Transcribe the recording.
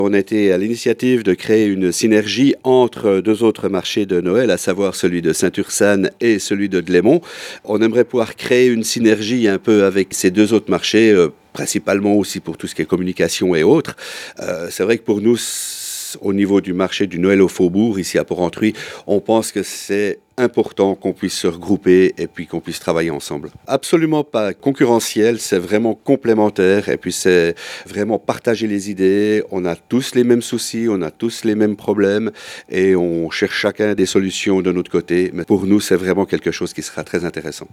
On a été à l'initiative de créer une synergie entre deux autres marchés de Noël, à savoir celui de Saint-Ursanne et celui de Glémont. On aimerait pouvoir créer une synergie un peu avec ces deux autres marchés, principalement aussi pour tout ce qui est communication et autres. C'est vrai que pour nous, au niveau du marché du Noël au Faubourg, ici à Porrentruy, on pense que c'est important qu'on puisse se regrouper et puis qu'on puisse travailler ensemble. Absolument pas concurrentiel, c'est vraiment complémentaire et puis c'est vraiment partager les idées. On a tous les mêmes soucis, on a tous les mêmes problèmes et on cherche chacun des solutions de notre côté. Mais pour nous, c'est vraiment quelque chose qui sera très intéressant.